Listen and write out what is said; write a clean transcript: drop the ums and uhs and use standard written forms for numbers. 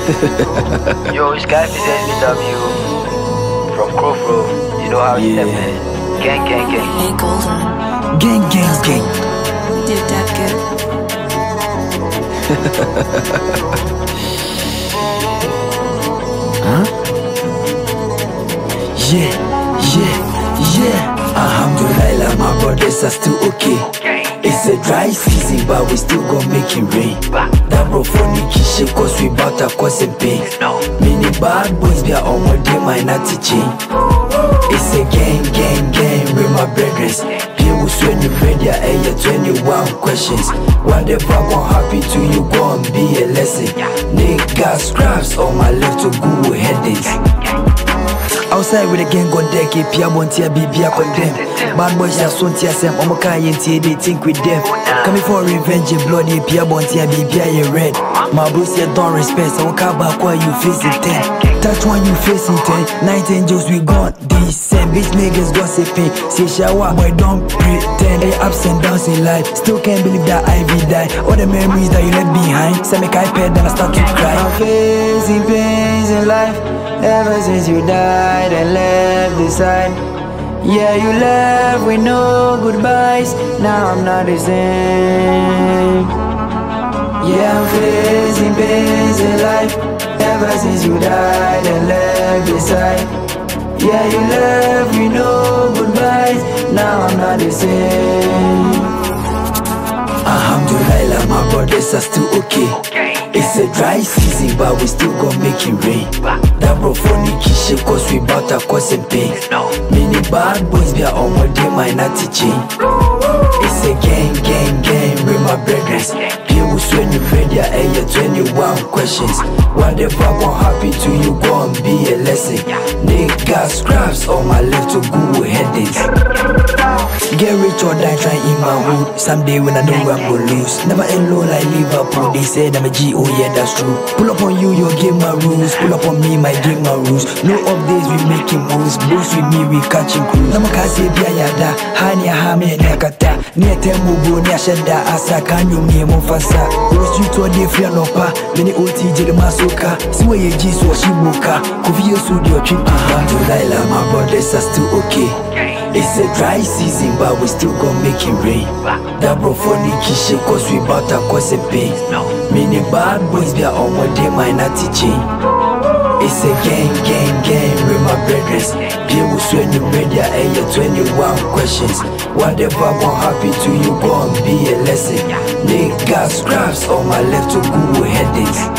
Yo, it's Guy SBW from Crowfro. You know how it's happening. Gang, gang, gang. Hey, Golden. Gang, gang, gang. Did that good? Huh? Yeah. Alhamdulillah, my brothers are still okay. It's a dry season, but we still gon' make it rain. That bro for Nikisha, cause we bout to cause some pain. Many bad boys be on what they might not teaching. It's a gang, with my brothers. People when you ready, I hear 21 questions. Whatever gon' happen to you, gon' be a lesson. Niggas scraps on my left to Google headings. Outside with the gang gon' deck it, Pia Bontia Bibia condemn. Bad boys are soon tear some Omoka Yenti, they think with them. Coming for revenge, bloody Pia Bontia Bibia, you red. My bros here don't respect, so come back while you facing 10. That one you facing 10, 9 angels we gone. Decent bitch niggas gossiping. Say shower, boy don't pretend. They ups and downs in life. Still can't believe that Ivy died. All the memories that you left behind. Say make iPad then I start to cry. I'm facing pains in life ever since you died and left this side. Yeah, you left with no goodbyes. Now I'm not the same. Yeah, I'm facing pains in life ever since you died and left this side. Yeah, you left with no goodbyes. Now I'm not the same. Alhamdulillah, my brothers are still okay. It's a dry season, but we still gon' make it rain. That bro for Nikisha, cause we bout to cause some pain. Many bad boys be on what they might not teaching. It's a gang, with my brothers. People when you ready, I hear 21 questions. Whatever gon' happen to you, gon' be a lesson. Niggas scraps on my left to Google headings. Get rich or die, try in my hood. Someday when I know I'm gonna lose. Never alone like Liverpool. They said I'm a G, oh yeah, that's true. Pull up on you, your game my rules. Pull up on me, my game my rules. No updates, we making moves. Boost with me, we catching crews. Nama kasi biya yada, hani ya hame nekata. Niye temubo, niye sheda asa. Kanyo miye mufasa. Uro street or day free anopa. Many OT jere masoka. Siwe ye jisu wa shibuka. Kufiyo studio trip. Alhamdulillah, my brothers are still okay. It's a dry season, but we still gon' make it rain. That bro for Nikisha, cause we bout to cause some pain. Many bad boys be on what they might not teaching. It's a gang, with my brothers. People when you ready, I hear 21 questions. Whatever gon' happen to you, gon' be a lesson. Niggas scraps on my left to Google headings.